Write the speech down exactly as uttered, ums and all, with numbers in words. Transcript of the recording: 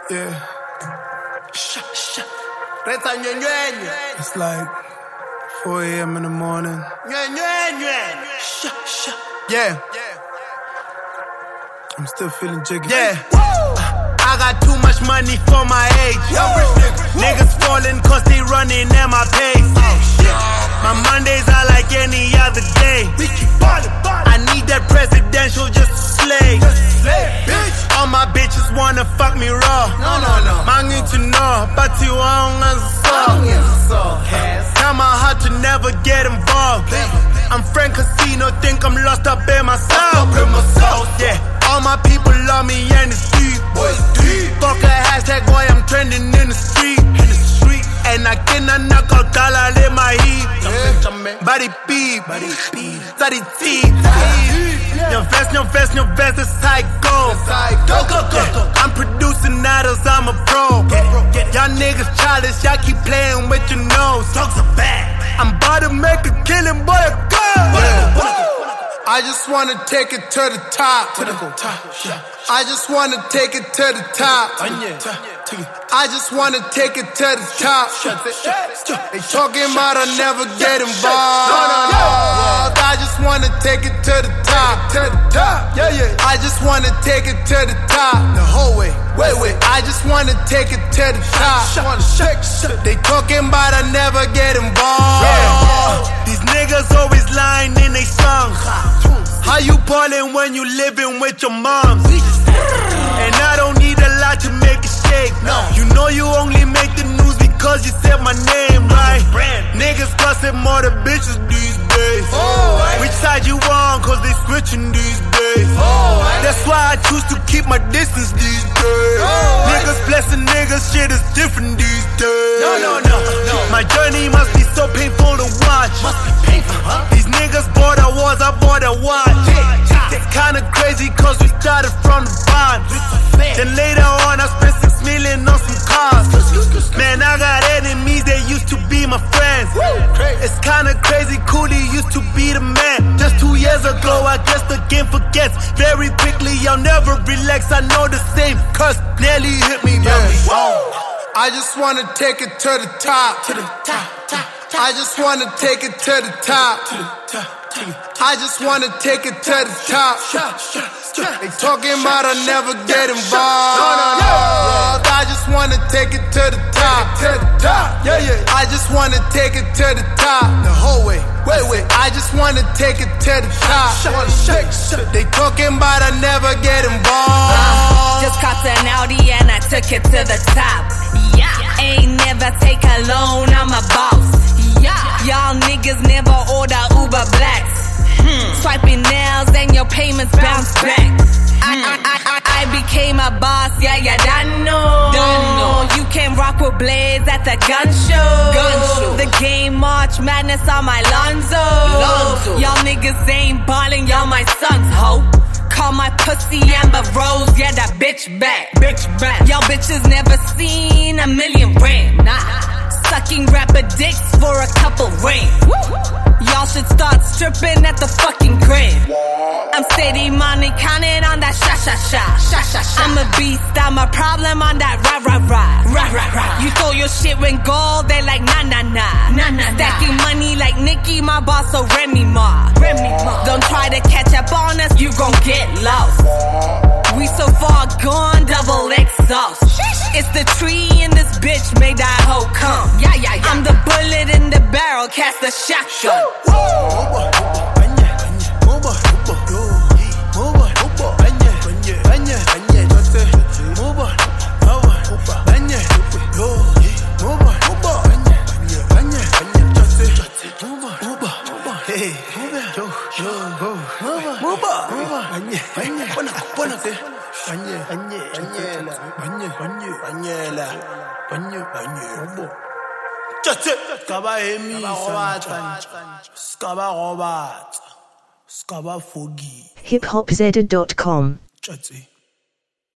Yeah. It's like four a.m. in the morning. Yeah. I'm still feeling jiggy. Yeah. I got too much money for my age. Niggas falling cause they running at my pace. My Mondays are like any other day. I need that presidential just to slay. All my bitches wanna fuck me raw. No, no, no. Man need to know, but you won't answer. Tell my heart to never get involved. I'm Frank Casino, think I'm lost up in myself. Yeah, all my people love me and it's deep. Fuck a hashtag, boy, I'm trending in the street. And I cannot knock out dollar in my heat. Body beep, study teeth. Your vest, your vest, your vest, that's how it goes. I'm producing idols, I'm a pro. Y'all niggas childish, y'all keep playing with your nose. I'm about to make a killing, boy, go. I just wanna take it to the top. I just wanna take it to the top. I just wanna take it to the top. They talking about I never get involved. I just wanna take it to the top. I just wanna take it to the top. The whole way. Wait, wait. I just wanna take it to the top. They talking about I never get involved. These niggas always lying in they songs. How you ballin' when you living with your moms? And I don't need a lot to make it shake. You know you only make the news because you said my name, right? Niggas gossip more than bitches these days. Which side you on? Cause they switching these days. That's why I choose to keep my distance these days. Niggas blessing niggas, shit is different these days. No, no, no, no. My journey must be so painful to watch. Must be painful, huh? These niggas bought a wars, I bought a watch. It's kinda crazy cause we started from the bottom. Then later on I spent six million on some cars. Man, I got enemies, they used to be my friends. It's kinda crazy, Cooley used to be the man. Just two years ago, I guess the game forgets very quickly. I'll never relax, I know the same curse nearly hit me, baby. I just wanna take it to the top. I just wanna take it to the top. I just wanna take it to the top. They talking about I never get involved. I just wanna take it to the top. I just wanna take it to the top. The whole way. Wait, wait. I just wanna take it to the top. They talking about I never get involved. Uh, just caught an Audi and I took it to the top. Yeah, ain't never take a loan, I'm a boss. Yeah, y'all niggas never order Uber Blacks. Hmm. Swiping nails and your payments bounce back. I, I, I, I, I became a boss, yeah, yeah, done know. know. You can rock with blades at the gun show. Gun show. The game March Madness on my Lonzo. Lonzo. Y'all niggas ain't ballin', y'all my sons, ho. Call my pussy Amber Rose, yeah, that bitch back. Bitch back. Y'all bitches never seen a million rand. Nah. Sucking rapper dicks for a couple rings. Y'all should start stripping at the fucking crib. I'm steady money counting on that sha sha sha. Sha sha sha. I'm a beast, I'm a problem on that rah rah rah. Rah rah rah. You throw your shit when gold, they like nah nah nah. Nah nah. Stacking money like Nicki, my boss, so Remy Ma. Remy Ma. Don't try to catch up on us, you gon' get lost. We so far gone, double exhaust. It's the tree in this bitch, made that hoe come. Yeah, yeah, yeah. I'm the bullet in the barrel, cast a shotgun. Skaba hemisa, skaba robat, skaba fogi. hip hop zed dot com